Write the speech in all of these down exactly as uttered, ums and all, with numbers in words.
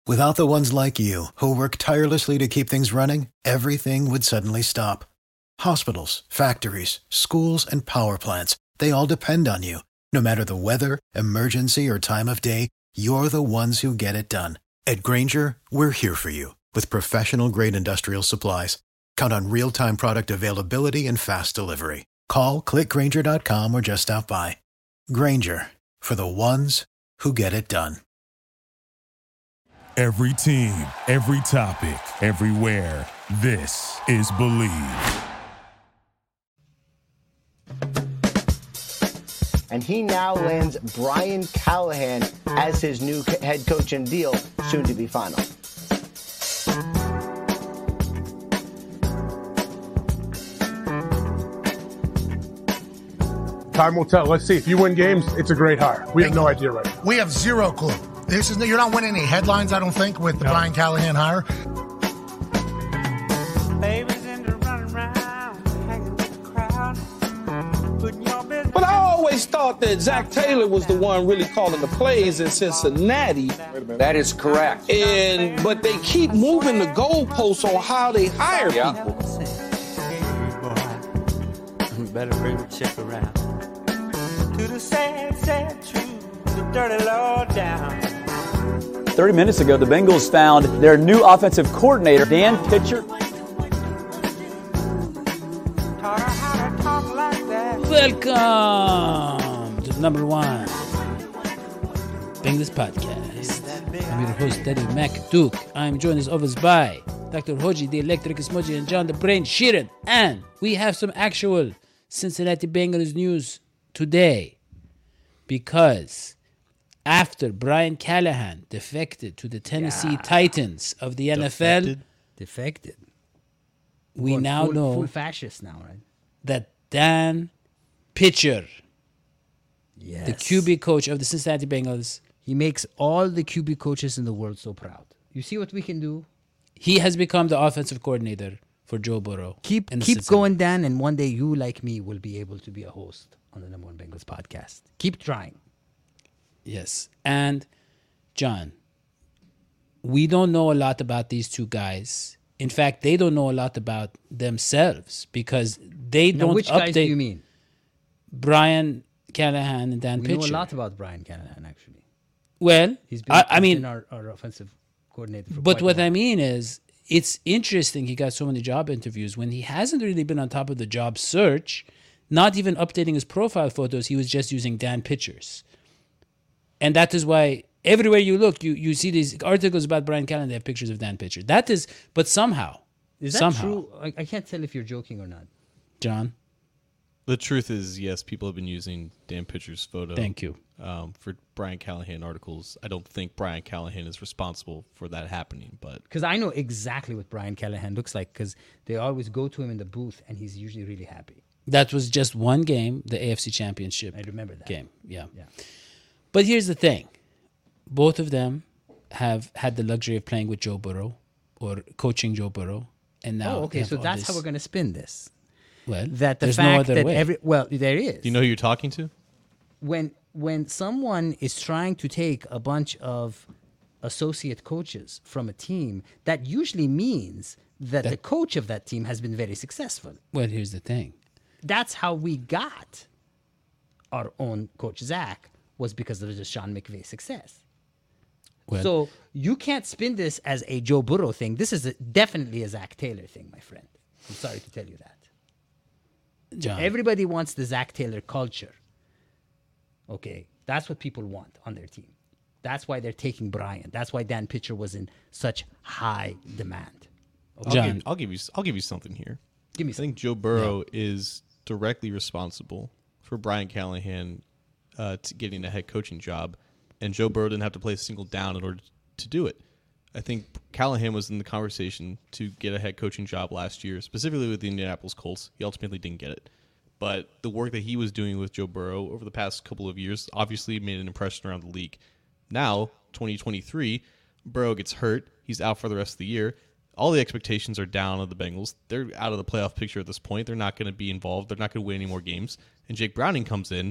Without the ones like you, who work tirelessly to keep things running, everything would suddenly stop. Hospitals, factories, schools, and power plants, they all depend on you. No matter the weather, emergency, or time of day, you're the ones who get it done. At Grainger, we're here for you with professional-grade industrial supplies. Count on real-time product availability and fast delivery. Call, click Grainger dot com, or just stop by. Grainger, for the ones who get it done. Every team, every topic, everywhere. This is Believe. And he now lands Brian Callahan as his new head coach and deal, soon to be final. Time will tell. Let's see. If you win games, it's a great hire. We have no idea right now. We have zero clue. This is you're not winning any headlines, I don't think, with the no. Brian Callahan hire. But I always thought that Zach Taylor was the one really calling the plays in Cincinnati. That is correct. And but they keep moving the goalposts on how they hire yeah. people. Better bring the chick around to the sad, sad truth, the dirty low down. thirty minutes ago, the Bengals found their new offensive coordinator, Dan Pitcher. Welcome to the number one Bengals podcast. I'm your host, Daddy MacDuke. I'm joined as always by Doctor Hoji, the Electric Smudgy, and John the Brain Sheeran. And we have some actual Cincinnati Bengals news today, because after Brian Callahan defected to the Tennessee yeah. Titans of the N F L, defected, defected. we full, now full, know full fascist now, right? That Dan Pitcher, yes. the Q B coach of the Cincinnati Bengals, he makes all the Q B coaches in the world so proud. You see what we can do? He has become the offensive coordinator for Joe Burrow. Keep keep going, Dan, and one day you, like me, will be able to be a host on the Number One Bengals podcast. Keep trying. Yes. And, John, we don't know a lot about these two guys. In fact, they don't know a lot about themselves, because they now, don't which update. Which guys do you mean? Brian Callahan and Dan we Pitcher. We know a lot about Brian Callahan, actually. Well, He's been, I, I he's mean, been our, our offensive coordinator for but quite what a while. I mean is, it's interesting he got so many job interviews when he hasn't really been on top of the job search, not even updating his profile photos. He was just using Dan Pitchers. And that is why everywhere you look, you, you see these articles about Brian Callahan, they have pictures of Dan Pitcher. That is, but somehow, is that somehow, true? I, I can't tell if you're joking or not. John? The truth is, yes, people have been using Dan Pitcher's photo. Thank you. Um, for Brian Callahan articles. I don't think Brian Callahan is responsible for that happening, but because I know exactly what Brian Callahan looks like, because they always go to him in the booth, and he's usually really happy. That was just one game, the A F C Championship. I remember that game. Yeah. yeah. But here's the thing: both of them have had the luxury of playing with Joe Burrow or coaching Joe Burrow, and now oh, okay. So that's this. how we're going to spin this. Well, that the there's fact no other that way. every well, there is. Do you know who you're talking to? When when someone is trying to take a bunch of associate coaches from a team, that usually means that, that the coach of that team has been very successful. Well, here's the thing. That's how we got our own coach, Zach, was because of the Sean McVay success. Well, so you can't spin this as a Joe Burrow thing. This is a, definitely a Zach Taylor thing, my friend. I'm sorry to tell you that. John. Everybody wants the Zach Taylor culture. Okay, that's what people want on their team. That's why they're taking Brian. That's why Dan Pitcher was in such high demand. Okay. John, I'll give, I'll give you. I'll give you something here. Give me. I something. think Joe Burrow yeah. is directly responsible for Brian Callahan uh, to getting a head coaching job, and Joe Burrow didn't have to play a single down in order to do it. I think Callahan was in the conversation to get a head coaching job last year, specifically with the Indianapolis Colts. He ultimately didn't get it. But the work that he was doing with Joe Burrow over the past couple of years obviously made an impression around the league. Now, twenty twenty-three, Burrow gets hurt. He's out for the rest of the year. All the expectations are down on the Bengals. They're out of the playoff picture at this point. They're not going to be involved. They're not going to win any more games. And Jake Browning comes in,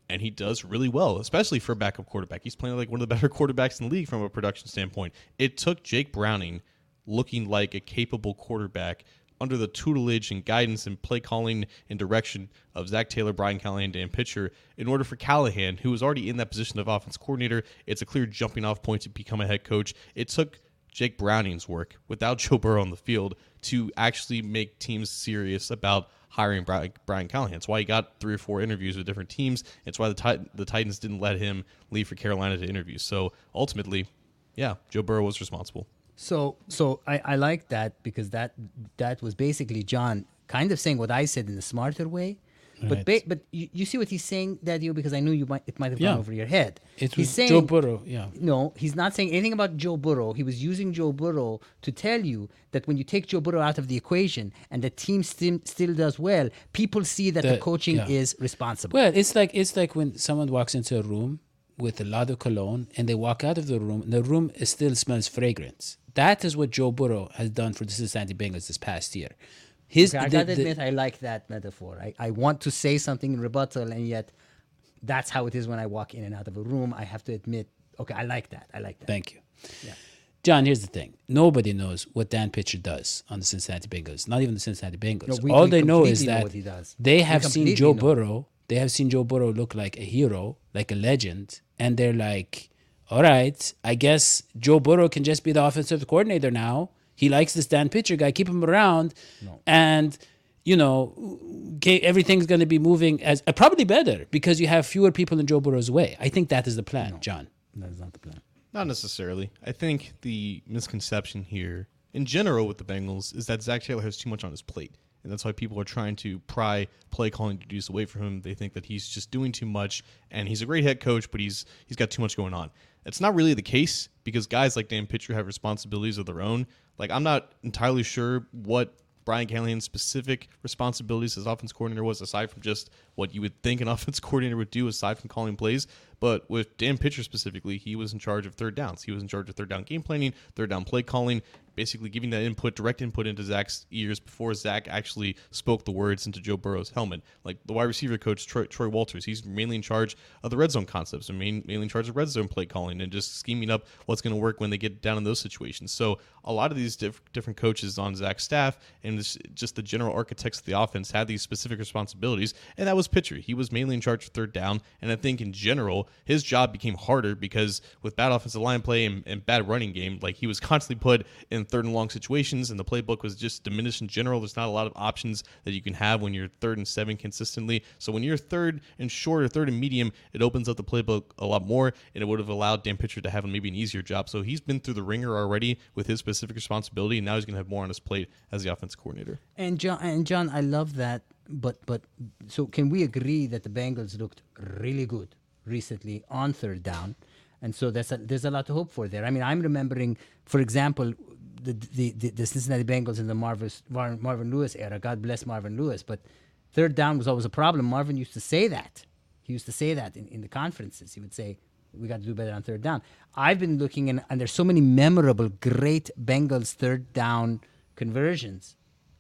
and he does really well, especially for a backup quarterback. He's playing like one of the better quarterbacks in the league from a production standpoint. It took Jake Browning looking like a capable quarterback under the tutelage and guidance and play calling and direction of Zach Taylor, Brian Callahan, Dan Pitcher, in order for Callahan, who was already in that position of offense coordinator, it's a clear jumping off point to become a head coach. It took Jake Browning's work without Joe Burrow on the field to actually make teams serious about hiring Brian Callahan. It's why he got three or four interviews with different teams. It's why the tit- the Titans didn't let him leave for Carolina to interview. So ultimately, yeah, Joe Burrow was responsible. So, so I, I like that because that that was basically John kind of saying what I said in a smarter way. But Right. ba- but you, you see what he's saying, Daddy, because I knew you might it might have Yeah. gone over your head. It he's was saying, Joe Burrow, yeah. No, he's not saying anything about Joe Burrow. He was using Joe Burrow to tell you that when you take Joe Burrow out of the equation and the team still still does well, people see that the, The- coaching yeah. is responsible. Well, it's like it's like when someone walks into a room with a lot of cologne and they walk out of the room and the room is still smells fragrance. That is what Joe Burrow has done for the Cincinnati Bengals this past year. His, Okay, I the- gotta the- admit, I like that metaphor. I, I want to say something in rebuttal, and yet that's how it is when I walk in and out of a room. I have to admit, okay, I like that. I like that. Thank you. Yeah. John, here's the thing. Nobody knows what Dan Pitcher does on the Cincinnati Bengals, not even the Cincinnati Bengals. No, we- All we they know completely is know that what he does. they We have seen completely Joe know. Burrow. They have seen Joe Burrow look like a hero, like a legend, and they're like, all right, I guess Joe Burrow can just be the offensive coordinator now. He likes this Dan Pitcher guy. Keep him around. No. And, you know, okay, everything's going to be moving as uh, probably better because you have fewer people in Joe Burrow's way. I think that is the plan, John. That is not the plan. Not necessarily. I think the misconception here, in general with the Bengals, is that Zach Taylor has too much on his plate. And that's why people are trying to pry play calling duties away from him. They think that he's just doing too much, and he's a great head coach, but he's he's got too much going on. That's not really the case because guys like Dan Pitcher have responsibilities of their own. Like, I'm not entirely sure what Brian Callahan's specific responsibilities as offense coordinator was, aside from just what you would think an offense coordinator would do aside from calling plays. But with Dan Pitcher specifically, he was in charge of third downs. He was in charge of third down game planning, third down play calling, basically giving that input, direct input into Zach's ears before Zach actually spoke the words into Joe Burrow's helmet. Like the wide receiver coach, Troy, Troy Walters, he's mainly in charge of the red zone concepts and main, mainly in charge of red zone play calling and just scheming up what's going to work when they get down in those situations. So a lot of these diff- different coaches on Zach's staff and this, just the general architects of the offense had these specific responsibilities, and that was Pitcher. He was mainly in charge of third down, and I think in general, his job became harder because with bad offensive line play and, and bad running game, like he was constantly put in third and long situations, and the playbook was just diminished in general. There's not a lot of options that you can have when you're third and seven consistently. So when you're third and short or third and medium, it opens up the playbook a lot more, and it would have allowed Dan Pitcher to have maybe an easier job. So he's been through the ringer already with his specific responsibility, and now he's going to have more on his plate as the offensive coordinator. And John, and John, I love that. But but so can we agree that the Bengals looked really good recently on third down, and so there's a, there's a lot to hope for there. I mean, I'm remembering, for example, the the, the, the Cincinnati Bengals in the Marvin Marvin Lewis era. God bless Marvin Lewis, but third down was always a problem. Marvin used to say that. He used to say that in, in the conferences. He would say, we got to do better on third down. I've been looking, and, and there's so many memorable, great Bengals third down conversions.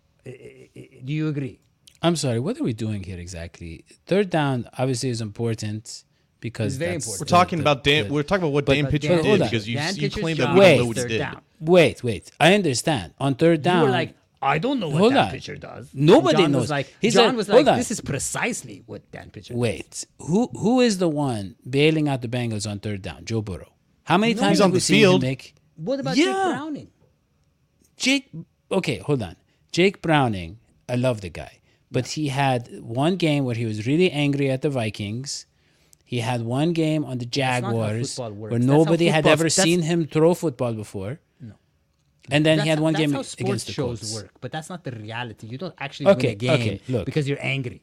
I- I- Do you agree? I'm sorry, what are we doing here exactly? Third down obviously is important because It's very that's important. We're the- talking the- about Dan. the- we're talking about what but- Dan but Pitcher Dan- did hold on. because you, Dan you Pitcher's claim that job we Wait. don't know what he third did. down. Wait, wait. I understand. On third down, You were like, I don't know what Hold Dan on. Pitcher does. Nobody John knows. Was like, He John said- was hold like, on. this is precisely what Dan Pitcher does. wait. Who who is the one bailing out the Bengals on third down? Joe Burrow. How many No. times He's have on we the seen field. him make? What about Yeah. Jake Browning? Jake, okay, hold on. Jake Browning, I love the guy, but he had one game where he was really angry at the Vikings. He had one game on the not how Jaguars football works. where That's how nobody had football- ever that's- seen him throw football before. No. And then That's he had how- one that's game how sports against the shows Colts. work, but that's not the reality. You don't actually Okay, win a game okay, look. because you're angry.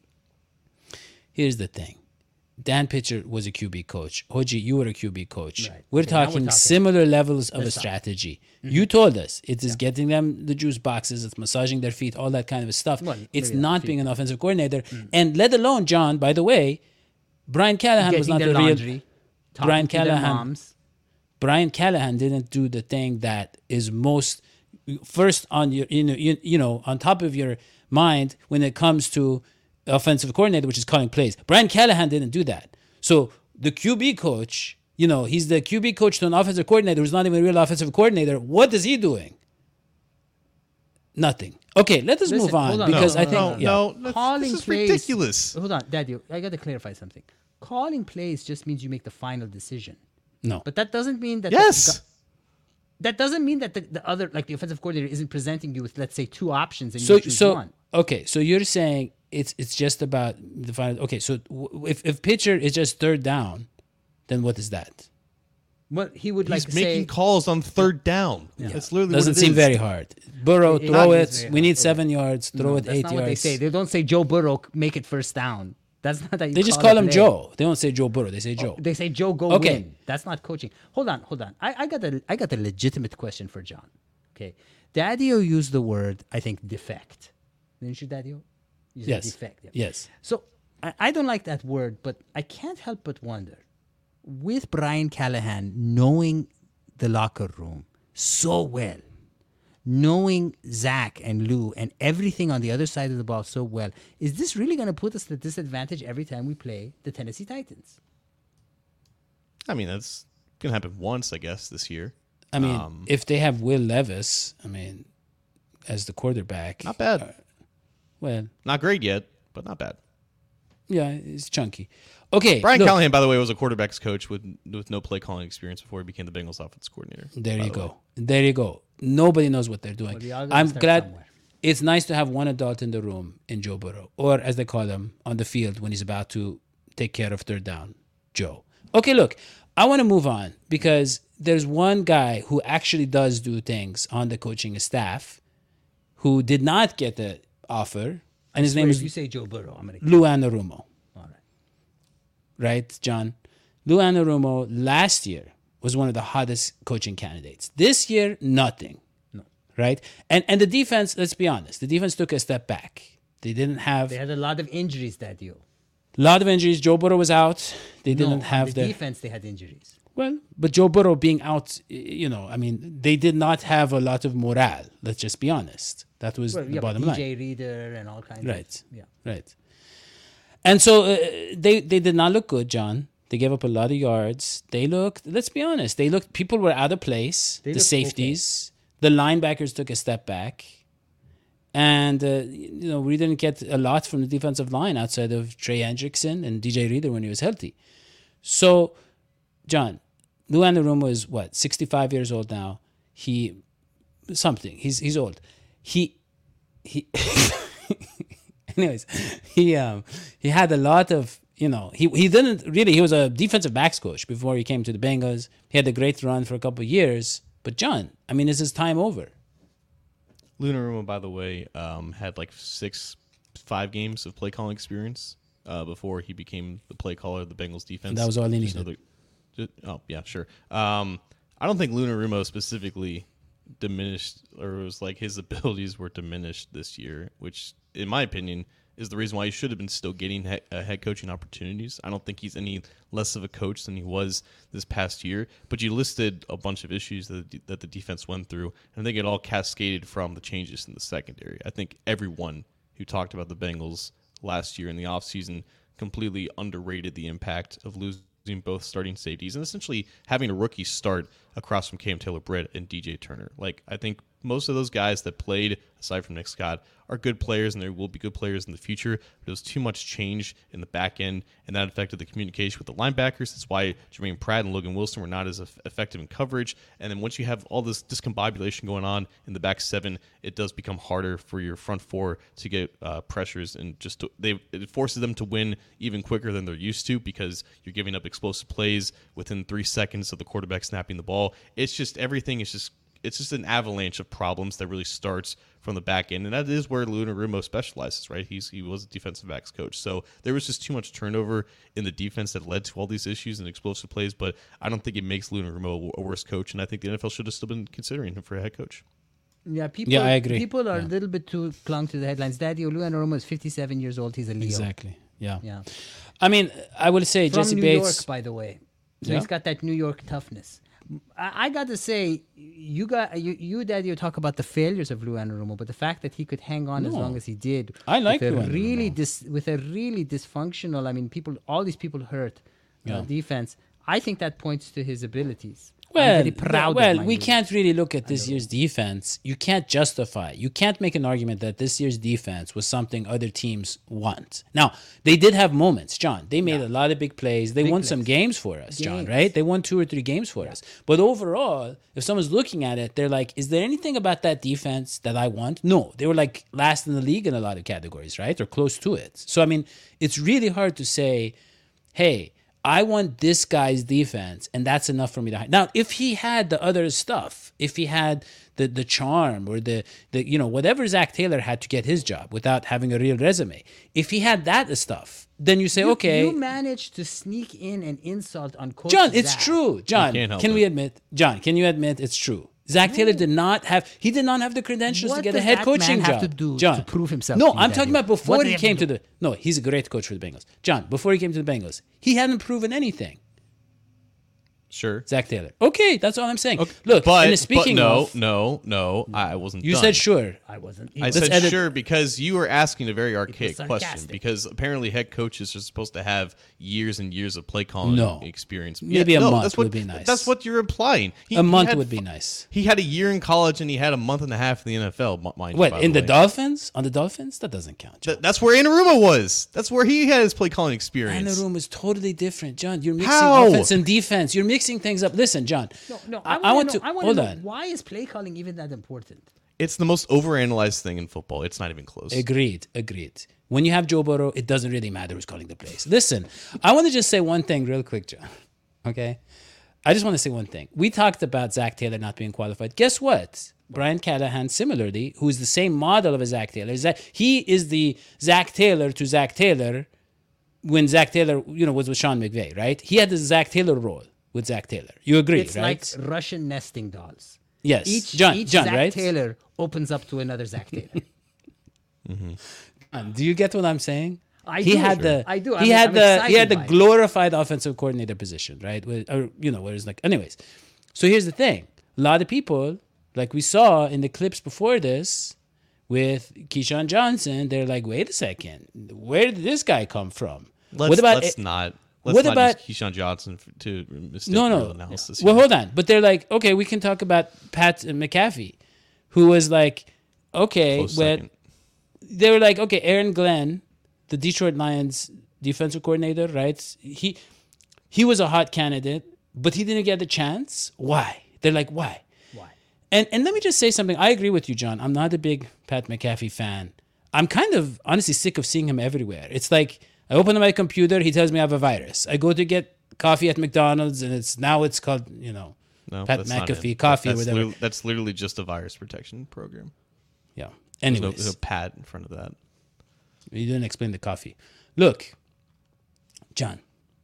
Here's the thing. Dan Pitcher was a Q B coach. Hoji, you were a Q B coach. Right. We're, Okay, now we're talking talking. similar levels of Let's a talk. strategy. You told us it is getting them the juice boxes, it's massaging their feet, all that kind of stuff. Well, it's maybe not not feet. being an offensive coordinator. And let alone, John, by the way, Brian Callahan was Getting not their the real. laundry, talking Brian to their Callahan. moms. Brian Callahan didn't do the thing that is most first on your you know you, you know on top of your mind when it comes to offensive coordinator, which is calling plays. Brian Callahan didn't do that. So the Q B coach, you know, he's the Q B coach to an offensive coordinator who's not even a real offensive coordinator. What is he doing? Nothing. Okay, let us Listen, move on, hold on. because No, I no, think no, yeah. No, that's, Calling this is plays, ridiculous. Hold on, Daddy. I got to clarify something. Calling plays just means you make the final decision. No. But that doesn't mean that. Yes. The, that doesn't mean that the, the other, like the offensive coordinator, isn't presenting you with, let's say, two options and So you choose so one. okay, so you're saying it's it's just about the final. Okay, so w- if if pitcher is just third down, then what is that? Well, he would He's like making say, calls on third down. That's literally Doesn't what it seem is. very hard. Burrow, It- throw it it. is very We need hard. seven yards. Throw no, it that's eight not yards. what they say. They don't say Joe Burrow make it first down. That's not that you They just call call a him play. Joe. They don't say Joe Burrow. They say Joe. They say Joe go Okay. win. That's not coaching. Hold on, hold on. I, I got a I got a legitimate question for John. Okay, Daddy-O used the word, I think, defect. Didn't you, Daddy-O? You said Yes. defect. yeah. Yes. So I, I don't like that word, but I can't help but wonder, with Brian Callahan knowing the locker room so well, knowing Zach and Lou and everything on the other side of the ball so well, is this really going to put us at a disadvantage every time we play the Tennessee Titans? I mean, that's gonna happen once, I guess, this year. I mean, Um, if they have Will Levis, I mean, as the quarterback, Not bad. uh, well, Not great yet, but not bad. yeah, it's chunky. Okay, Brian look, Callahan, by the way, was a quarterback's coach with with no play calling experience before he became the Bengals offense coordinator. There by you the way. go. There you go. Nobody knows what they're doing. Well, we all gotta I'm start glad. somewhere. It's nice to have one adult in the room in Joe Burrow, or as they call him on the field when he's about to take care of third down, Joe. Okay, look, I want to move on because there's one guy who actually does do things on the coaching staff who did not get the offer, and his name Wait, is if you say Joe Burrow, I'm gonna. Lou Anarumo. All right. Right, John? Lou Anarumo last year was one of the hottest coaching candidates. This year, nothing. No. Right? And and the defense, let's be honest, the defense took a step back. They didn't have They had a lot of injuries that year. a lot of injuries. Joe Burrow was out. They No, didn't on have the the defense. They had injuries. well, but Joe Burrow being out, you know, I mean, they did not have a lot of morale. Let's just be honest. That was Well, the yeah, bottom D line. J Reader and all kinds Right. of yeah. Right. And so uh, they they did not look good, John. They gave up a lot of yards. They looked, let's be honest, they looked, people were out of place. They the looked safeties, the linebackers took a step back. And, uh, you know, we didn't get a lot from the defensive line outside of Trey Hendrickson and D J Reader when he was healthy. So, John, Lou Anarumo is what, sixty-five years old now. He, something, he's he's old. He, he, anyways, he um he had a lot of, you know, he he didn't really, he was a defensive backs coach before he came to the Bengals. He had a great run for a couple of years. But John, I mean, is his time over? Lou Anarumo, by the way, um, had like six, five games of play calling experience uh, before he became the play caller of the Bengals defense. And that was all he Just needed. another- just- oh, yeah, sure. Um, I don't think Lou Anarumo specifically diminished, or it was like his abilities were diminished this year, which, in my opinion, is the reason why he should have been still getting he- uh, head coaching opportunities. I don't think he's any less of a coach than he was this past year. But you listed a bunch of issues that the, that the defense went through, and I think it all cascaded from the changes in the secondary. I think everyone who talked about the Bengals last year in the offseason completely underrated the impact of losing both starting safeties and essentially having a rookie start across from Cam Taylor-Britt and D J Turner. Like, I think most of those guys that played, aside from Nick Scott, are good players, and they will be good players in the future. But there was too much change in the back end, and that affected the communication with the linebackers. That's why Jermaine Pratt and Logan Wilson were not as eff- effective in coverage. And then once you have all this discombobulation going on in the back seven, it does become harder for your front four to get uh, pressures, and just to, they it forces them to win even quicker than they're used to because you're giving up explosive plays within three seconds of the quarterback snapping the ball. It's just everything is just it's just an avalanche of problems that really starts from the back end, and that is where Lou Anarumo specializes, right? He's he was a defensive backs coach, so there was just too much turnover in the defense that led to all these issues and explosive plays. But I don't think it makes Lou Anarumo a worse coach, and I think the N F L should have still been considering him for a head coach. Yeah, people. Yeah, I agree. People are Yeah. a little bit too clung to the headlines. Daddy Lou Anarumo is fifty-seven years old. He's a Leo. Exactly. Yeah. Yeah. I mean, I will say From Jesse New Bates. York, by the way. So Yeah. he's got that New York toughness. I, I got to say, you got you, you Daddy, you talk about the failures of Lou Anarumo, but the fact that he could hang on as No. long as he did, I like with a Lou Anarumo. really dis, with a really dysfunctional. I mean, people, all these people hurt Yeah. uh, defense. I think that points to his abilities. Well, I'm very proud well, of my we dude. can't really look at this year's defense. You can't justify. You can't make an argument that this year's defense was something other teams want. Now, they did have moments, John. They made yeah. a lot of big plays. They big won plays. some games for us, games. John, right? They won two or three games for yeah. us. But overall, if someone's looking at it, they're like, is there anything about that defense that I want? No. They were like last in the league in a lot of categories, right? Or close to it. So, I mean, it's really hard to say, hey, I want this guy's defense, and that's enough for me to hire. Now, if he had the other stuff, if he had the the charm or the, the you know, whatever Zach Taylor had to get his job without having a real resume, if he had that stuff, then you say, you, okay. You managed to sneak in an insult on Coach John, it's Zach. true. John, can we admit, John, can you admit it's true? Zach Taylor did not have, he did not have the credentials what to get a does head that coaching man job. have to do John, to prove himself No, to you, I'm talking Daniel? about before What he did he came have to to the, no, he's a great coach for the Bengals. John, before he came to the Bengals, he hadn't proven anything. Sure. Zach Taylor. Okay, that's all I'm saying. Okay. Look, but, and speaking but no, of, no, no, I wasn't you done. said sure. I wasn't. I Let's said edit- sure because you were asking a very archaic question. sarcastic. Because apparently head coaches are supposed to have years and years of play calling No. experience. Maybe Yeah, a no, month that's what, would be nice. That's what you're implying. He, a month he had, would be nice. He had a year in college and he had a month and a half in the N F L. Mind What, you, by in the, way. Dolphins? On the Dolphins? That doesn't count. John. Th- that's where Anaruma was. That's where he had his play calling experience. Anaruma is totally different, John. You're mixing How? offense and defense. You're mixing things up. Listen, John. No, no. I, I, I want know, to. I wanna hold know, on. why is play calling even that important? It's the most overanalyzed thing in football. It's not even close. Agreed. Agreed. When you have Joe Burrow, it doesn't really matter who's calling the plays. Listen, I want to just say one thing real quick, John. Okay? I just want to say one thing. We talked about Zach Taylor not being qualified. Guess what? Brian Callahan, similarly, who is the same model of a Zach Taylor, is that he is the Zach Taylor to Zach Taylor when Zach Taylor, you know, was with Sean McVay, right? He had the Zach Taylor role with Zach Taylor. You agree, it's right? It's like Russian nesting dolls. Yes. Each, John, each John, Zach right? Taylor opens up to another Zach Taylor. mm-hmm. um, do you get what I'm saying? I he do. had Sure. the I do. he I'm, had I'm the he had the by it. glorified offensive coordinator position, right? Where, or you know, where it's like, anyways. So here's the thing: a lot of people, like we saw in the clips before this, with Keyshawn Johnson, they're like, wait a second, where did this guy come from? Let's, what about let's it, not. Let's what not about use Keyshawn Johnson for, to mistake no real no analysis. well here. hold on, but they're like, okay, we can talk about Pat McAfee, who was like, okay, Close when second. they were like, okay, Aaron Glenn, the Detroit Lions defensive coordinator, right? He he was a hot candidate, but he didn't get the chance. Why? They're like, why? Why? And and let me just say something. I agree with you, John. I'm not a big Pat McAfee fan. I'm kind of honestly sick of seeing him everywhere. It's like I open my computer, he tells me I have a virus. I go to get coffee at McDonald's, and it's now it's called, you know, No, Pat that's not McAfee it. coffee that's or whatever. Literally, that's literally just a virus protection program. Yeah. There's no, Anyways, there's no pad in front of that. you didn't explain the coffee. Look, John,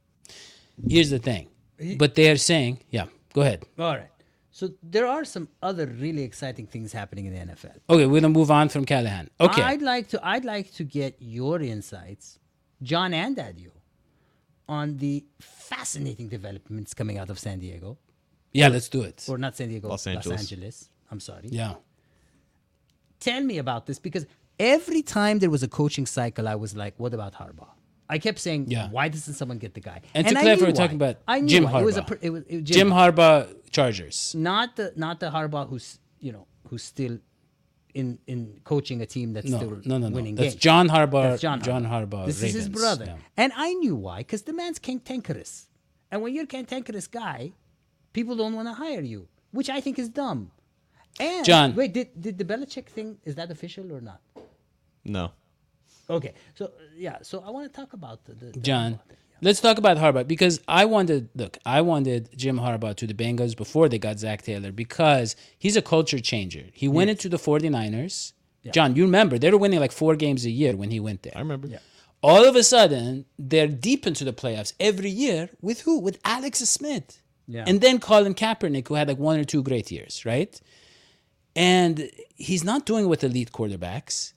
here's the thing. But they're saying, yeah, go ahead. All right. So there are some other really exciting things happening in the N F L. Okay, we're gonna move on from Callahan. Okay. I'd like to I'd like to get your insights, John and Adio, on the fascinating developments coming out of San Diego. Yeah, let's do it. Or not San Diego, Los Los Angeles. Angeles. I'm sorry. Yeah. Tell me about this, because every time there was a coaching cycle, I was like, what about Harbaugh? I kept saying, Yeah. why doesn't someone get the guy? And, to I clarify, knew we're talking why. about I knew Jim why. Harbaugh. It was a, pr- it was, it was Jim, Harbaugh, Chargers. not the not the Harbaugh who's you know who's still in in coaching a team that's No, still no, no, no. winning That's games. John Harbaugh. That's John Harbaugh. John Harbaugh. This is his Ravens. brother, Yeah. and I knew why, because the man's cantankerous, and when you're a cantankerous guy, people don't want to hire you, which I think is dumb. And John. wait, did did the Belichick thing, is that official or not? No. Okay, so uh, yeah, so I want to talk about the, the, the John, Harbaugh thing, yeah. let's talk about Harbaugh, because I wanted, look, I wanted Jim Harbaugh to the Bengals before they got Zach Taylor, because he's a culture changer. He went into the 49ers. Yeah. John, you remember, they were winning like four games a year when he went there. I remember. Yeah. All of a sudden, they're deep into the playoffs every year with who? With Alex Smith. Yeah. And then Colin Kaepernick, who had like one or two great years, right? And he's not doing it with elite quarterbacks.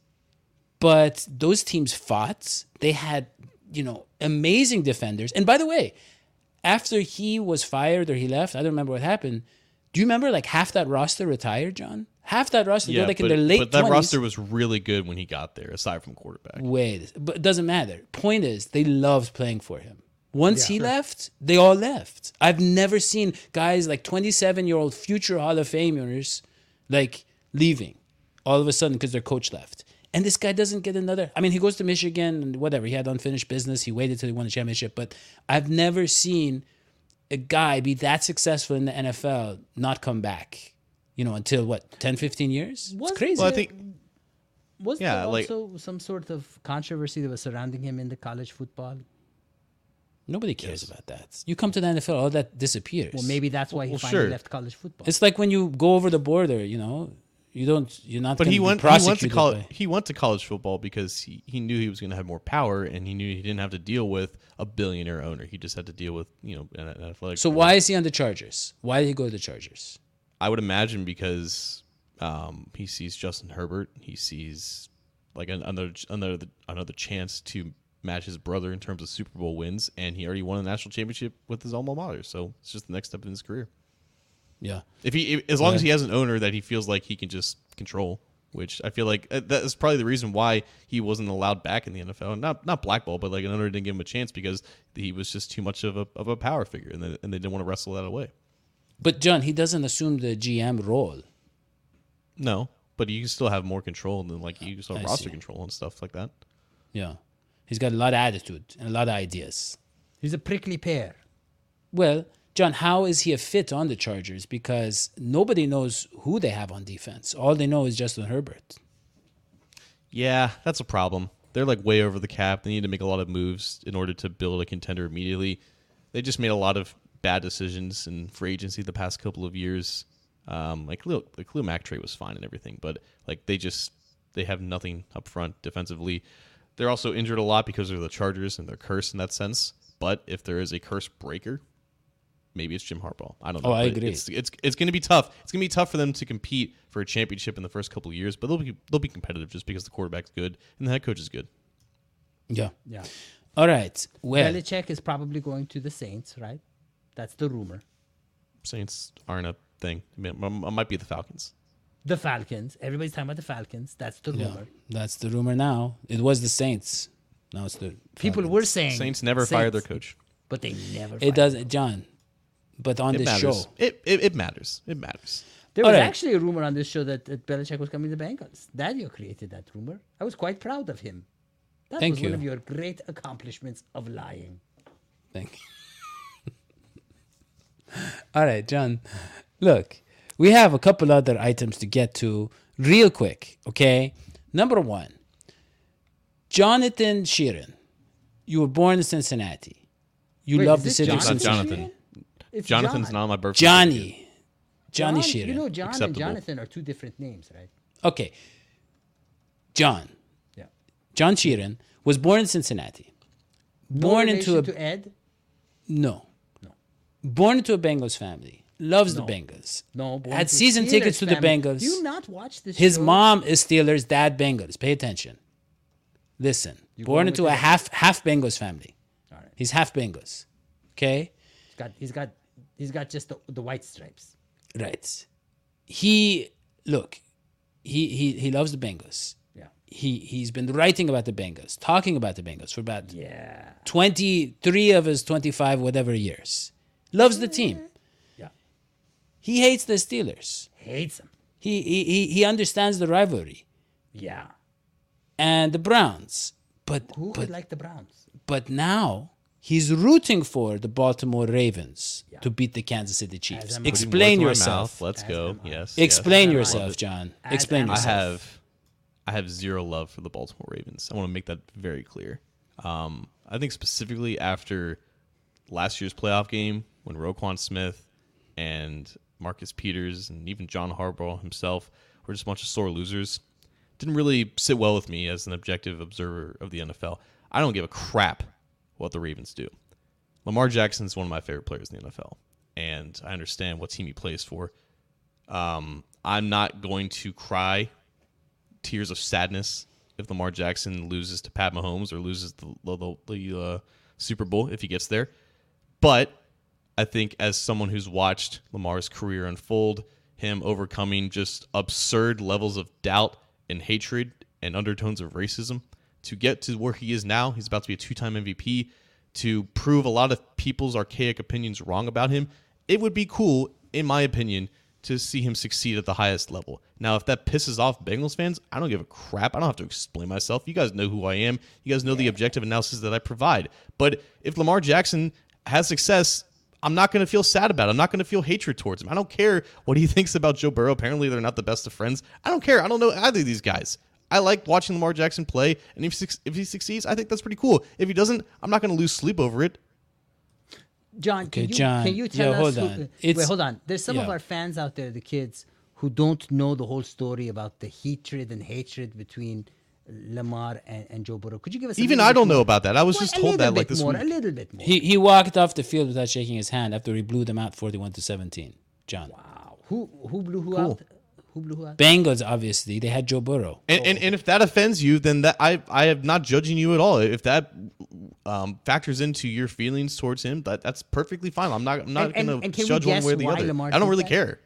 But those teams fought. They had, you know, amazing defenders. And by the way, after he was fired or he left, I don't remember what happened. Do you remember like half that roster retired, John? Half that roster, Yeah, they're like but, in their late but that twenties. roster was really good when he got there, aside from quarterback. Wait, but it doesn't matter. Point is, they loved playing for him. Once Yeah. he left, they all left. I've never seen guys like twenty-seven-year-old future Hall of Famers like leaving all of a sudden because their coach left. And this guy doesn't get another. I mean, he goes to Michigan and whatever. He had unfinished business. He waited till he won the championship. But I've never seen a guy be that successful in the N F L not come back, you know, until what, ten, fifteen years? Was- It's crazy. Well, I think Was Yeah, there like- also some sort of controversy that was surrounding him in the college football? Nobody cares about that. You come to the N F L, all that disappears. Well, maybe that's why he Well, finally sure. left college football. It's like when you go over the border, you know, you don't, you're not But gonna he be went. He went to prosecuted college. by- He went to college football because he, he knew he was going to have more power, and he knew he didn't have to deal with a billionaire owner. He just had to deal with you know an, an athletic. So director. why is he on the Chargers? Why did he go to the Chargers? I would imagine because um, he sees Justin Herbert. He sees like an, another another another chance to match his brother in terms of Super Bowl wins, and he already won a national championship with his alma mater. So it's just the next step in his career. Yeah. If he, if, as long as Yeah. he has an owner that he feels like he can just control, which I feel like uh, that is probably the reason why he wasn't allowed back in the N F L. Not not blackball, but like an owner didn't give him a chance because he was just too much of a of a power figure, and they, and they didn't want to wrestle that away. But John, he doesn't assume the G M role. No, but you can still have more control than like you can still have I roster see. control and stuff like that. Yeah. He's got a lot of attitude and a lot of ideas. He's a prickly pear. Well, John, how is he a fit on the Chargers? Because nobody knows who they have on defense. All they know is Justin Herbert. Yeah, that's a problem. They're like way over the cap. They need to make a lot of moves in order to build a contender immediately. They just made a lot of bad decisions in free agency the past couple of years. Um, like Khalil, like Khalil Mack trade was fine and everything, but like they just they have nothing up front defensively. They're also injured a lot because they're the Chargers and they're cursed in that sense. But if there is a curse breaker, maybe it's Jim Harbaugh. I don't know. Oh, I But agree. It's it's, it's going to be tough. It's going to be tough for them to compete for a championship in the first couple of years, but they'll be they'll be competitive just because the quarterback's good and the head coach is good. Yeah. Yeah. All right. Well, Belichick is probably going to the Saints, right? That's the rumor. Saints aren't a thing. I mean, it might be the Falcons. The Falcons. Everybody's talking about the Falcons. That's the yeah, rumor. that's the rumor now. It was the Saints. Now it's the People Falcons. were saying Saints never Saints, fired their coach. but they never. It fired doesn't, John. But on It this matters. show, It, it it matters. It matters. There All was right. actually a rumor on this show that, that Belichick was coming to the Bengals. Daniel created that rumor. I was quite proud of him. That Thank was you. one of your great accomplishments of lying. thank you. All right, John. Look, we have a couple other items to get to real quick, okay? Number one, Jonathan Sheeran. You were born in Cincinnati. You Wait, love is the this city of It's not Jonathan Cincinnati. Jonathan. It's Jonathan's John. not on my birthday. Johnny. Johnny John- Sheeran. You know, John Acceptable. and Jonathan are two different names, right? Okay. John. Yeah. John Sheeran was born in Cincinnati. Born no into a relation to Ed. no. No. Born into a Bengals family. Loves the No. Bengals. No. born Had to season Steelers tickets to the family. Bengals. Do you not watch this? His show? mom is Steelers, dad Bengals. Pay attention. Listen. You're Born going into with a the- half half Bengals family. All right. He's half Bengals. Okay? He's got. He's got. He's got just the, the white stripes. Right. He look, he he he loves the Bengals. Yeah. He he's been writing about the Bengals, talking about the Bengals for about Yeah. twenty-three of his twenty-five whatever years. Loves the team. Yeah. He hates the Steelers. Hates him. He he he, he understands the rivalry Yeah. and the Browns. But Who but would like the Browns? but now he's rooting for the Baltimore Ravens to beat the Kansas City Chiefs. am I. Explain Words in my yourself. mouth. Let's As go. am I. Yes. Explain As am I. yourself, John. As Explain am I. I yourself. have, I have zero love for the Baltimore Ravens. I want to make that very clear. Um, I think specifically after last year's playoff game when Roquan Smith and Marcus Peters and even John Harbaugh himself were just a bunch of sore losers. Didn't really sit well with me as an objective observer of the N F L. I don't give a crap what the Ravens do. Lamar Jackson is one of my favorite players in the N F L, and I understand what team he plays for. Um, I'm not going to cry tears of sadness if Lamar Jackson loses to Pat Mahomes or loses the, the, the uh, Super Bowl if he gets there. But I think as someone who's watched Lamar's career unfold, him overcoming just absurd levels of doubt and hatred and undertones of racism to get to where he is now, he's about to be a two-time M V P, to prove a lot of people's archaic opinions wrong about him, it would be cool, in my opinion, to see him succeed at the highest level. Now, if that pisses off Bengals fans, I don't give a crap. I don't have to explain myself. You guys know who I am. You guys know the objective analysis that I provide. But if Lamar Jackson has success, I'm not going to feel sad about it. I'm not going to feel hatred towards him. I don't care what he thinks about Joe Burrow. Apparently, they're not the best of friends. I don't care. I don't know either of these guys. I like watching Lamar Jackson play, and if he, if he succeeds, I think that's pretty cool. If he doesn't, I'm not going to lose sleep over it. John, can, Okay, you, John, can you tell yeah, us? hold who- on. wait, It's- hold on. There's some of yeah. our fans out there, the kids, who don't know the whole story about the hatred and hatred between Lamar and, and Joe Burrow. Could you give us a Even little I bit don't know more? about that. I was Well, just a told little that like bit this more, week. a little bit more. He he walked off the field without shaking his hand after he blew them out forty-one to seventeen. John. Wow. Who who blew who Cool. out? Who blew who out? Bengals, obviously, they had Joe Burrow. And, and and if that offends you, then that I I am not judging you at all. If that um, factors into your feelings towards him, that that's perfectly fine. I'm not I'm not And- and- going and to can we judge one guess way or the why other. Lamar I don't did really that? care.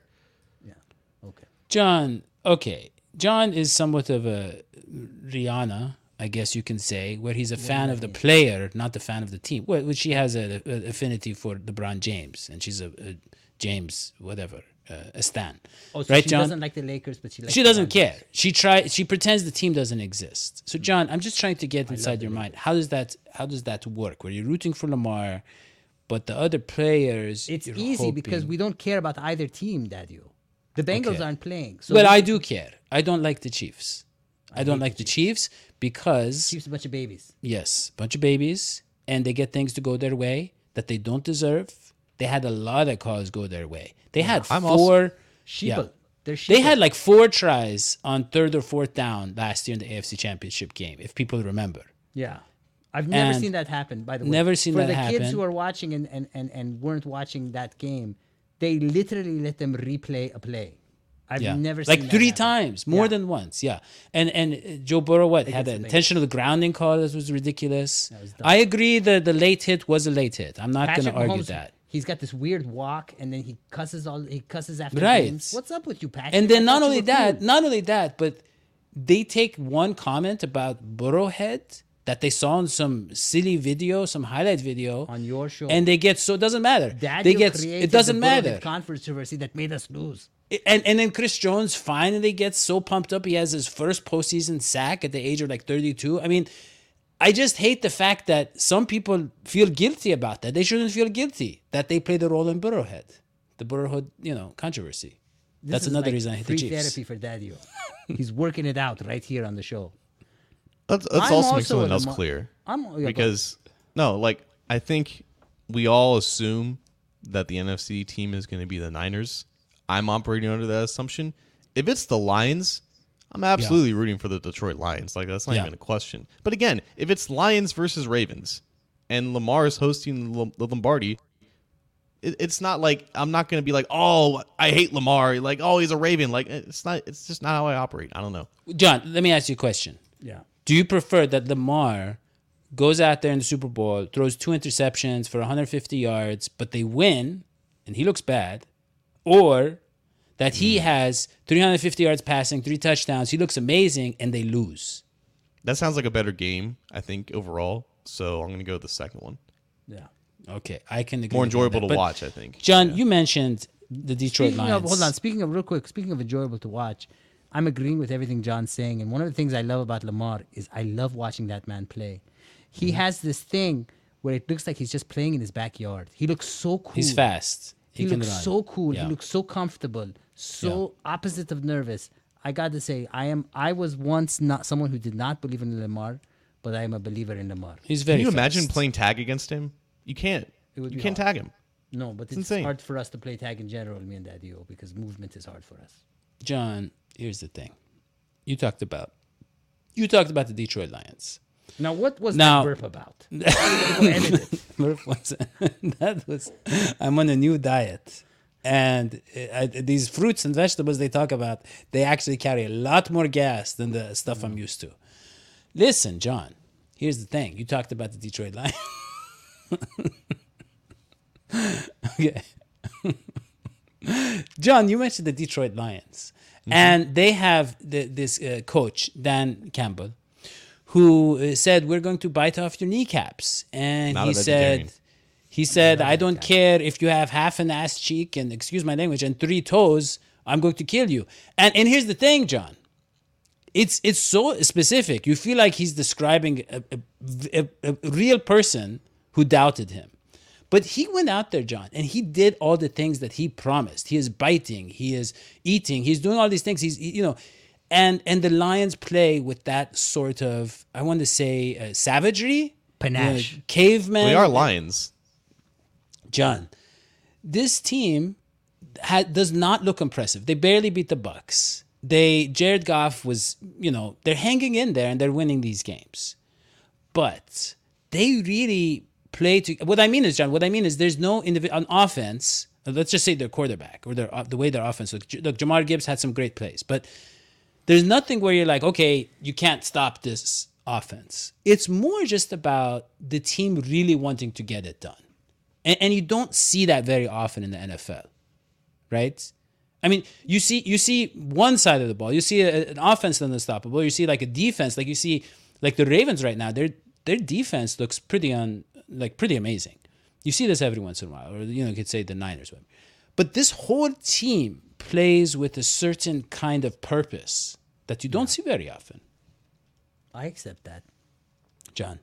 Okay. John, okay. John is somewhat of a Rihanna, I guess you can say, where he's a fan of the player, not the fan of the team. Well, well, she has an affinity for LeBron James, and she's a, a James, whatever, uh, a stan. Oh, so right, she John? doesn't like the Lakers, but she likes She the doesn't Rams. care. She try. She pretends the team doesn't exist. So, John, I'm just trying to get inside your mind. How does that? How does that work? Where you're rooting for Lamar, but the other players. It's you're easy because hoping- we don't care about either team, Daddy. The Bengals Okay. aren't playing. So Well, we- I do care. I don't like the Chiefs. I, don't like the Chiefs because Chiefs a bunch of babies. yes, bunch of babies, and they get things to go their way that they don't deserve. They had a lot of calls go their way. They had I'm four. also- Sheeple. yeah. They're They sheeple. had like four tries on third or fourth down last year in the A F C Championship game, if people remember. Yeah. I've never And seen that happen, by the way. never seen For that the kids happen. who are watching and, and, and, and weren't watching that game, they literally let them replay a play. I've Yeah. never seen like that three happen. times, more Yeah. than once. Yeah, and and uh, Joe Burrow what had Against an the Bengals. intentional grounding call that was ridiculous. was dumb. I agree that the late hit was a late hit. I'm not going Patrick to argue Mahomes, that. He's got this weird walk, and then he cusses all. He cusses after Right. games. What's up with you, Patrick? And then I not thought you only were that, cool. not only that, but they take one comment about Burrowhead that they saw in some silly video, some highlight video on your show, and they get so it doesn't matter. Daddy they get created it doesn't the Burrowhead matter. controversy that made us lose. And and then Chris Jones finally gets so pumped up. He has his first postseason sack at the age of like thirty-two. I mean, I just hate the fact that some people feel guilty about that. They shouldn't feel guilty that they played a role in Burrowhead, the Burrowhead, you know, controversy. This That's is another like reason I hate free the Chiefs. therapy for Daddy. He's working it out right here on the show. Let's, let's I'm also make also something a else Lamar- clear. I'm- yeah, go because no, like I think we all assume that the N F C team is going to be the Niners. I'm operating under that assumption. If it's the Lions, I'm absolutely rooting for the Detroit Lions. Like that's not Yeah. even a question. But again, if it's Lions versus Ravens, and Lamar is hosting the the Lombardi, it, it's not like I'm not going to be like, oh, I hate Lamar. Like, oh, he's a Raven. Like it's not. It's just not how I operate. I don't know. John, let me ask you a question. Yeah. Do you prefer that Lamar goes out there in the Super Bowl, throws two interceptions for one hundred fifty yards, but they win and he looks bad, or that he has three hundred fifty yards passing, three touchdowns, he looks amazing, and they lose? That sounds like a better game, I think, overall. So I'm going to go with the second one. Yeah. Okay, I can agree. More with you on enjoyable that. to But, watch, I think. John, you mentioned the Detroit Speaking Lions. of, hold on. Speaking of, real quick, speaking of enjoyable to watch, I'm agreeing with everything John's saying. And one of the things I love about Lamar is I love watching that man play. He Mm-hmm. has this thing where it looks like he's just playing in his backyard. He looks so cool. He's fast. He, He can looks run. so cool. Yeah. He looks so comfortable. So opposite of nervous. I got to say, I am. I was once not someone who did not believe in Lamar, but I am a believer in Lamar. He's very Can you fast. imagine playing tag against him? You can't. It would You be can't hard. tag him. No, but it's, insane. hard for us to play tag in general, me and Daddy O, because movement is hard for us. John, here's the thing. You talked about you talked about the Detroit Lions. Now, what was Now- that burp about? Edit it. Murph was- that was I'm on a new diet, and uh, these fruits and vegetables they talk about, they actually carry a lot more gas than the stuff I'm used to. Listen, John, here's the thing. You talked about the Detroit Lions. Okay. John, you mentioned the Detroit Lions, and they have the, this uh, coach, Dan Campbell, who uh, said, we're going to bite off your kneecaps. And Not he a vegetarian. said, he said, I don't care if you have half an ass cheek and, excuse my language, and three toes, I'm going to kill you. And and here's the thing, John. It's it's so specific. You feel like he's describing a, a, a, a real person who doubted him. But he went out there, John, and he did all the things that he promised. He is biting. He is eating. He's doing all these things. He's, you know, and and the Lions play with that sort of, I want to say, uh, savagery, panache, you know, caveman. We are lions, John. This team had, does not look impressive. They barely beat the Bucs. They Jared Goff was, you know, they're hanging in there and they're winning these games, but they really play to. What I mean is, John, what I mean is, there's no individual on offense. Let's just say their quarterback or their the way their offense looks. Look, Jamar Gibbs had some great plays, but there's nothing where you're like, okay, you can't stop this offense. It's more just about the team really wanting to get it done, and, and you don't see that very often in the N F L, right? I mean, you see you see one side of the ball. You see a, an offense that's unstoppable. You see like a defense, like you see like the Ravens right now. Their their defense looks pretty on like pretty amazing. You see this every once in a while, or you know, you could say the Niners. But this whole team plays with a certain kind of purpose that you don't see very often. I accept that, John.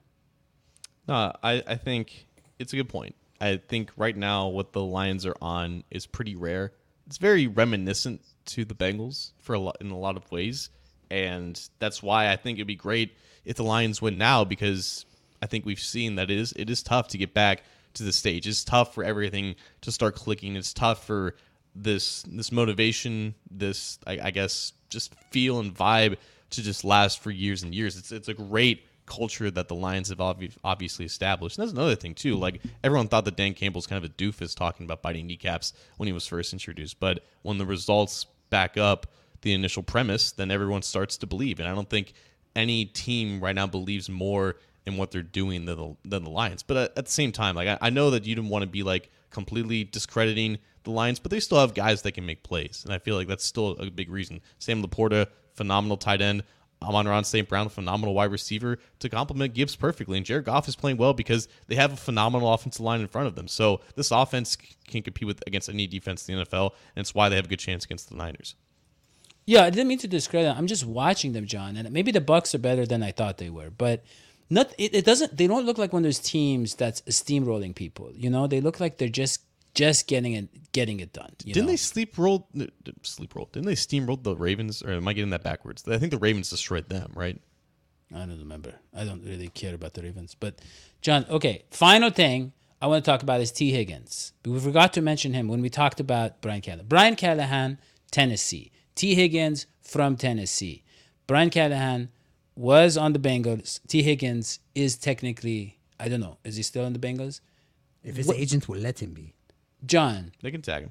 No, I, I think it's a good point. I think right now what the Lions are on is pretty rare. It's very reminiscent to the Bengals for a lot, in a lot of ways, and that's why I think it'd be great if the Lions win now, because I think we've seen that it is it is tough to get back to the stage. It's tough for everything to start clicking. It's tough for this this motivation, this I, I guess just feel and vibe to just last for years and years. It's it's a great culture that the Lions have obvi- obviously established. And that's another thing too. Like, everyone thought that Dan Campbell's kind of a doofus talking about biting kneecaps when he was first introduced, but when the results back up the initial premise, then everyone starts to believe. And I don't think any team right now believes more in what they're doing than the, than the Lions. But at, at the same time, like I, I know that you didn't want to be like completely discrediting the Lions, but they still have guys that can make plays, and I feel like that's still a big reason. Sam Laporta, phenomenal tight end. Amon-Ra Saint Brown, phenomenal wide receiver to complement Gibbs perfectly. And Jared Goff is playing well because they have a phenomenal offensive line in front of them. So this offense can compete with against any defense in the N F L, and it's why they have a good chance against the Niners. Yeah, I didn't mean to discredit. I'm just watching them, John, and maybe the Bucs are better than I thought they were, but not. It, it doesn't. They don't look like one of those teams that's steamrolling people. You know, they look like they're just just getting it getting it done. You Didn't know? they sleep roll? Sleep roll? Didn't they steamroll the Ravens? Or am I getting that backwards? I think the Ravens destroyed them, right? I don't remember. I don't really care about the Ravens. But, John, okay, final thing I want to talk about is T. Higgins. We forgot to mention him when we talked about Brian Callahan. Brian Callahan, Tennessee. T. Higgins from Tennessee. Brian Callahan was on the Bengals. T. Higgins is technically, I don't know, is he still on the Bengals? If his What- agent will let him be. John, They can tag him.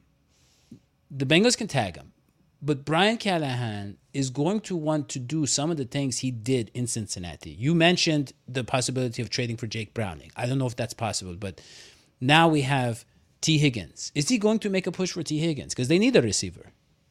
the Bengals can tag him, but Brian Callahan is going to want to do some of the things he did in Cincinnati. You mentioned the possibility of trading for Jake Browning. I don't know if that's possible, but now we have T. Higgins. Is he going to make a push for T. Higgins? Because they need a receiver.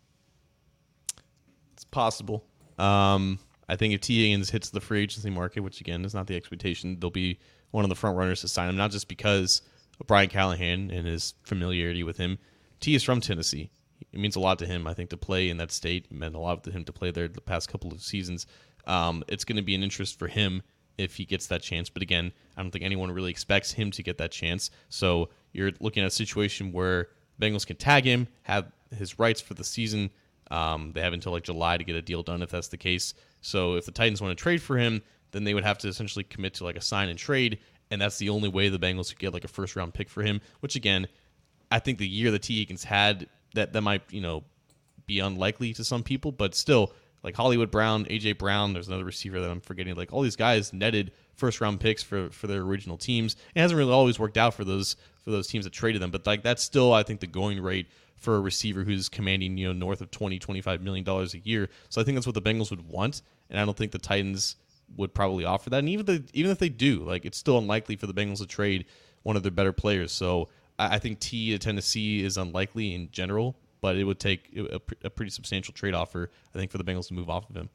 It's possible. Um, I think if T. Higgins hits the free agency market, which again is not the expectation, they'll be one of the front runners to sign him, not just because of Brian Callahan and his familiarity with him. T is from Tennessee. It means a lot to him, I think, to play in that state. It meant a lot to him to play there the past couple of seasons. Um, it's going to be an interest for him if he gets that chance. But again, I don't think anyone really expects him to get that chance. So you're looking at a situation where Bengals can tag him, have his rights for the season. Um, they have until like July to get a deal done if that's the case. So if the Titans want to trade for him, then they would have to essentially commit to like a sign and trade. And that's the only way the Bengals could get like a first round pick for him, which again, I think the year that T. Higgins had, that, that might, you know, be unlikely to some people, but still, like Hollywood Brown, A J Brown, there's another receiver that I'm forgetting, like all these guys netted first round picks for, for their original teams. It hasn't really always worked out for those for those teams that traded them, but like that's still, I think, the going rate for a receiver who's commanding, you know, north of twenty, twenty-five million dollars a year. So I think that's what the Bengals would want, and I don't think the Titans would probably offer that. And even if they, even if they do, like it's still unlikely for the Bengals to trade one of their better players. So I, I think T to Tennessee is unlikely in general, but it would take a, a pretty substantial trade offer, I think, for the Bengals to move off of him.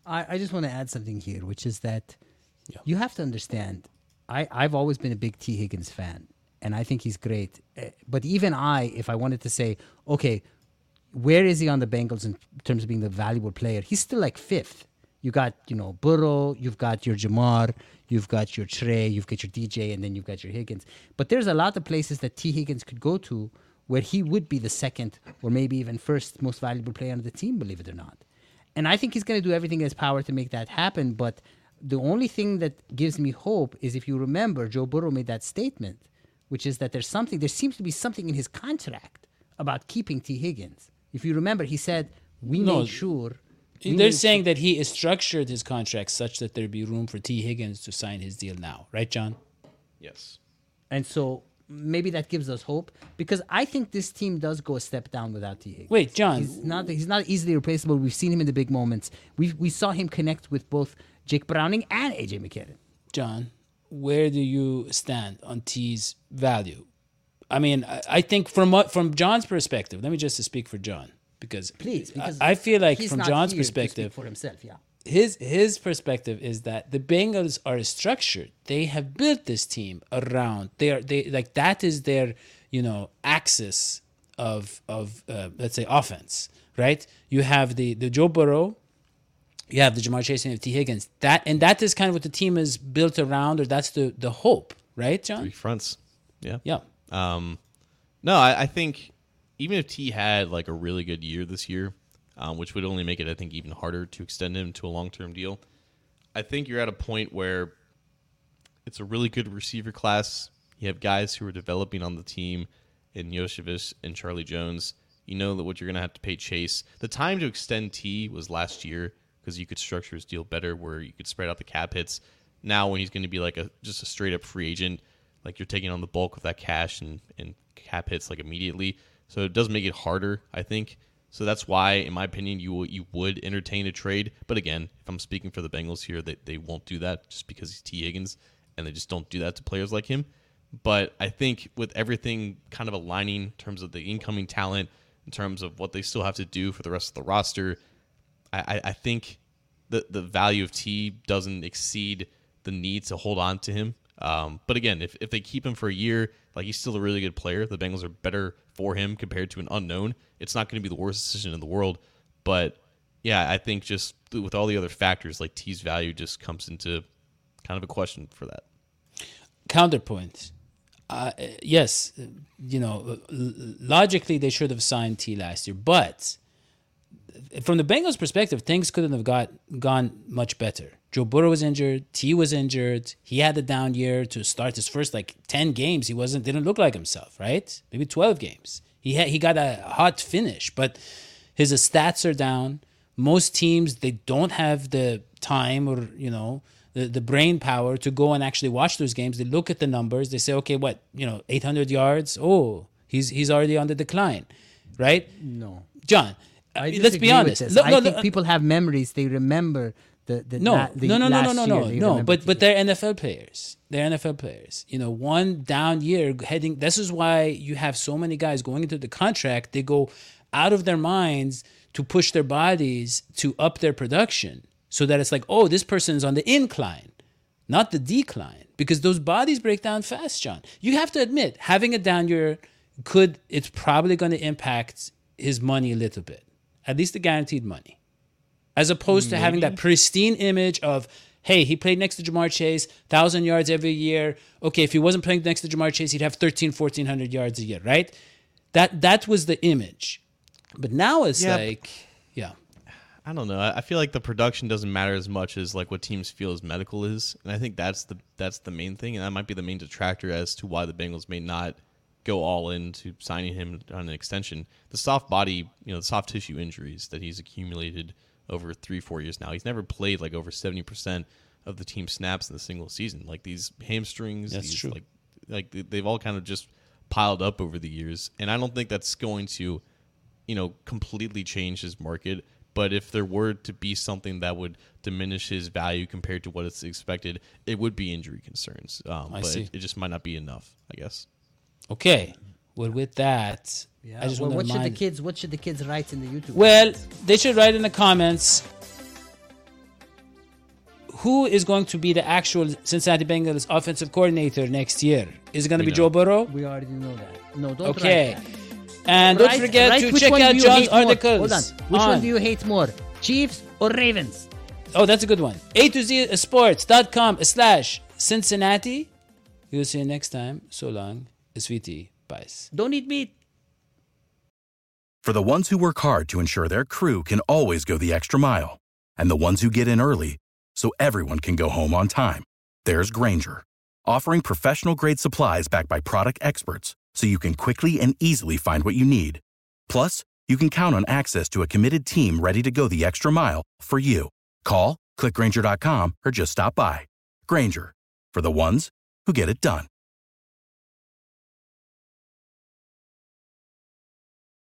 I, I just want to add something here, which is that yeah. you have to understand, I, I've always been a big T. Higgins fan, and I think he's great. But even I, if I wanted to say, okay, where is he on the Bengals in terms of being the valuable player? He's still like fifth. You got, you know, Burrow, you've got your Jamar, you've got your Trey, you've got your D J, and then you've got your Higgins. But there's a lot of places that T. Higgins could go to where he would be the second or maybe even first most valuable player on the team, believe it or not. And I think he's going to do everything in his power to make that happen. But the only thing that gives me hope is if you remember, Joe Burrow made that statement, which is that there's something, there seems to be something in his contract about keeping T. Higgins. If you remember, he said, we No. made sure... They're saying that he is structured his contract such that there'd be room for T. Higgins to sign his deal now. Right, John? Yes. And so maybe that gives us hope, because I think this team does go a step down without T. Higgins. Wait, John. He's not, he's not easily replaceable. We've seen him in the big moments. We we saw him connect with both Jake Browning and A J McCarron. John, where do you stand on T's value? I mean, I, I think from what, from John's perspective, let me just speak for John. Because, Please, because I, I feel like he's from not John's here to speak perspective, for himself, yeah. his his perspective is that the Bengals are structured. They have built this team around. They are they like that is their you know axis of of uh, let's say offense, right? You have the the Joe Burrow, you have the Jamar Chase and T. Higgins. That and that is kind of what the team is built around, or that's the the hope, right, John? Three fronts. Yeah. Yeah. Um, no, I, I think. Even if T had like a really good year this year, um, which would only make it, I think, even harder to extend him to a long-term deal, I think you're at a point where it's a really good receiver class. You have guys who are developing on the team in Yoshevich and Charlie Jones. You know that what you're going to have to pay Chase. The time to extend T was last year because you could structure his deal better where you could spread out the cap hits. Now when he's going to be like a just a straight-up free agent, like you're taking on the bulk of that cash and, and cap hits like immediately. So it does make it harder, I think. So that's why, in my opinion, you you would entertain a trade. But again, if I'm speaking for the Bengals here, they, they won't do that just because he's T. Higgins, and they just don't do that to players like him. But I think with everything kind of aligning in terms of the incoming talent, in terms of what they still have to do for the rest of the roster, I, I, I think the, the value of T doesn't exceed the need to hold on to him. Um, but again, if, if they keep him for a year, like he's still a really good player. The Bengals are better for him compared to an unknown. It's not going to be the worst decision in the world. But yeah, I think just with all the other factors, like T's value just comes into kind of a question for that. Counterpoint. Uh, yes, you know, logically they should have signed T last year, but from the Bengals' perspective, things couldn't have got gone much better. Joe Burrow was injured. T was injured. He had a down year to start his first like ten games. He wasn't didn't look like himself, right? Maybe twelve games. He had he got a hot finish, but his stats are down. Most teams, they don't have the time or you know the the brain power to go and actually watch those games. They look at the numbers. They say, okay, what you know, eight hundred yards. Oh, he's he's already on the decline, right? No, John. I let's be honest. Look, look, I look, think look, people have memories. They remember the, the no, la- the no, no, no, last no, no, year. no, no. But but they're N F L players. They're N F L players. You know, one down year heading. This is why you have so many guys going into the contract. They go out of their minds to push their bodies to up their production, so that it's like, oh, this person's on the incline, not the decline, because those bodies break down fast, John. You have to admit, having a down year could. It's probably going to impact his money a little bit. At least the guaranteed money. As opposed to Maybe. having that pristine image of, hey, he played next to Jamar Chase, one thousand yards every year. Okay, if he wasn't playing next to Jamar Chase, he'd have thirteen, fourteen hundred yards a year, right? That that was the image. But now it's Yeah, like, yeah. I don't know. I I feel like the production doesn't matter as much as like what teams feel his medical is. And I think that's the that's the main thing. And that might be the main detractor as to why the Bengals may not go all in to signing him on an extension. The soft body, you know, the soft tissue injuries that he's accumulated over three, four years now. He's never played like over seventy percent of the team snaps in a single season. Like these hamstrings, That's these, true. like like they've all kind of just piled up over the years. And I don't think that's going to, you know, completely change his market. But if there were to be something that would diminish his value compared to what it's expected, it would be injury concerns. Um, I but see. It, it just might not be enough, I guess. Okay. Well, with that, Yeah. I just well, want what to should the remind... kids? What should the kids write in the YouTube? Well, comments? they should write in the comments, who is going to be the actual Cincinnati Bengals offensive coordinator next year? Is it going to be know. Joe Burrow? We already know that. No, don't Okay. write that. And Write- don't forget write to which check one out do you John's hate more. articles. Hold on. Which on- one do you hate more? Chiefs or Ravens? Oh, that's a good one. A to Z sports.com slash Cincinnati. We'll see you next time. So long. Sweetie. Bye. Don't eat meat. For the ones who work hard to ensure their crew can always go the extra mile, and the ones who get in early so everyone can go home on time, there's Grainger, offering professional-grade supplies backed by product experts so you can quickly and easily find what you need. Plus, you can count on access to a committed team ready to go the extra mile for you. Call, click Grainger dot com, or just stop by. Grainger, for the ones who get it done.